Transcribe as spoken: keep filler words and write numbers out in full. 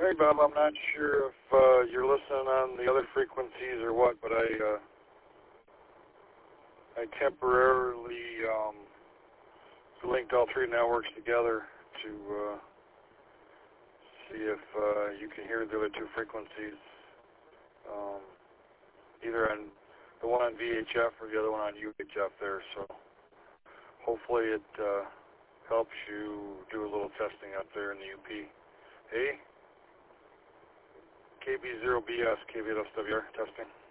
Hey, Bob, I'm not sure if uh, you're listening on the other frequencies or what, but I uh, I temporarily um, linked all three networks together to uh, see if uh, you can hear the other two frequencies, um, either on the one on V H F or the other one on U H F there. So hopefully it uh, helps you do a little testing up there in the U P. Hey? K B zero B S, K V L S W R, testing.